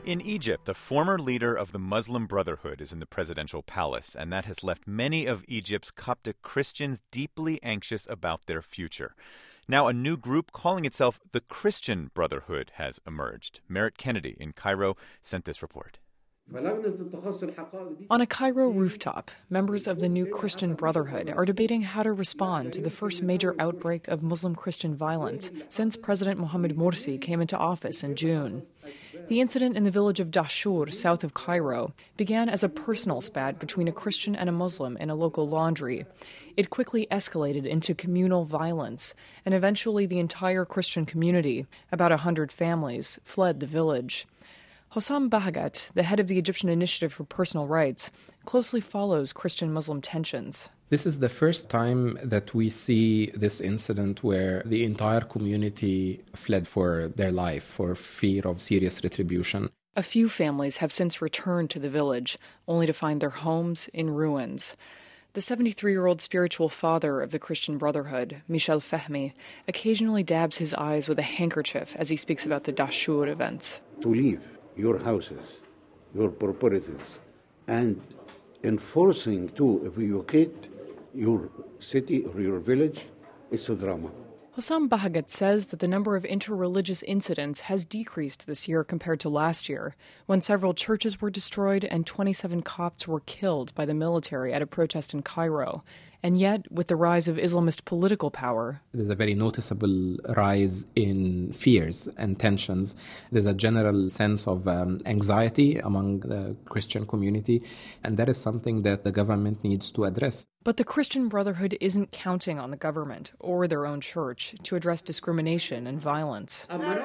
In Egypt, a former leader of the Muslim Brotherhood is in the presidential palace, and that has left many of Egypt's Coptic Christians deeply anxious about their future. Now, a new group calling itself the Christian Brotherhood has emerged. Merritt Kennedy in Cairo sent this report. On a Cairo rooftop, members of the new Christian Brotherhood are debating how to respond to the first major outbreak of Muslim-Christian violence since President Mohamed Morsi came into office in June. The incident in the village of Dahshur, south of Cairo, began as a personal spat between a Christian and a Muslim in a local laundry. It quickly escalated into communal violence, and eventually the entire Christian community, about 100 families, fled the village. Hossam Bahagat, the head of the Egyptian Initiative for Personal Rights, closely follows Christian-Muslim tensions. This is the first time that we see this incident where the entire community fled for their life, for fear of serious retribution. A few families have since returned to the village, only to find their homes in ruins. The 73-year-old spiritual father of the Christian Brotherhood, Michel Fehmi, occasionally dabs his eyes with a handkerchief as he speaks about the Dahshur events. To leave your houses, your properties, and enforcing to evacuate your city or your village, it's a drama. Hossam Bahagat says that the number of interreligious incidents has decreased this year compared to last year, when several churches were destroyed and 27 Copts were killed by the military at a protest in Cairo. And yet, with the rise of Islamist political power, there's a very noticeable rise in fears and tensions. There's a general sense of anxiety among the Christian community, and that is something that the government needs to address. But the Christian Brotherhood isn't counting on the government or their own church to address discrimination and violence.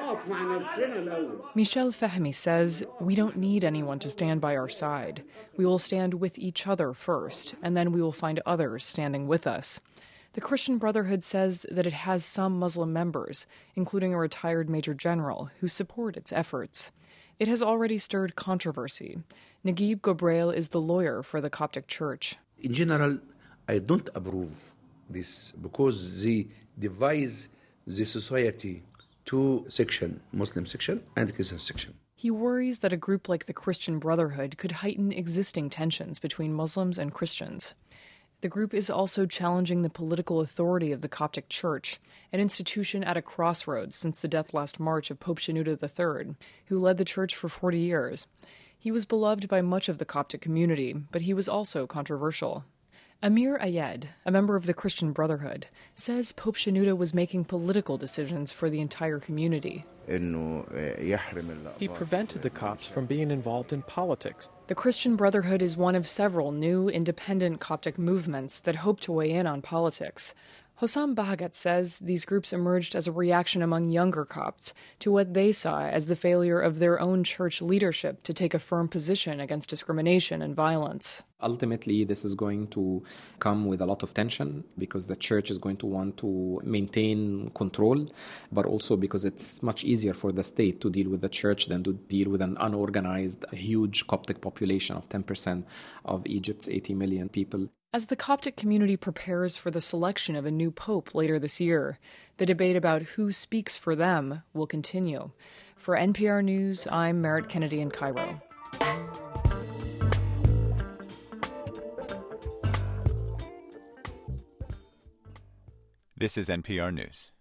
Michel Fehmi says, "We don't need anyone to stand by our side. We will stand with each other first, and then we will find others standing with us." The Christian Brotherhood says that it has some Muslim members, including a retired major general, who support its efforts. It has already stirred controversy. Naguib Gobrail is the lawyer for the Coptic Church. In general, I don't approve this because they divide the society to section, Muslim section and Christian section. He worries that a group like the Christian Brotherhood could heighten existing tensions between Muslims and Christians. The group is also challenging the political authority of the Coptic Church, an institution at a crossroads since the death last March of Pope Shenouda III, who led the church for 40 years. He was beloved by much of the Coptic community, but he was also controversial. Amir Ayed, a member of the Christian Brotherhood, says Pope Shenouda was making political decisions for the entire community. He prevented the Copts from being involved in politics. The Christian Brotherhood is one of several new independent Coptic movements that hope to weigh in on politics. Hossam Bahagat says these groups emerged as a reaction among younger Copts to what they saw as the failure of their own church leadership to take a firm position against discrimination and violence. Ultimately, this is going to come with a lot of tension because the church is going to want to maintain control, but also because it's much easier for the state to deal with the church than to deal with an unorganized, huge Coptic population of 10% of Egypt's 80 million people. As the Coptic community prepares for the selection of a new pope later this year, the debate about who speaks for them will continue. For NPR News, I'm Merritt Kennedy in Cairo. This is NPR News.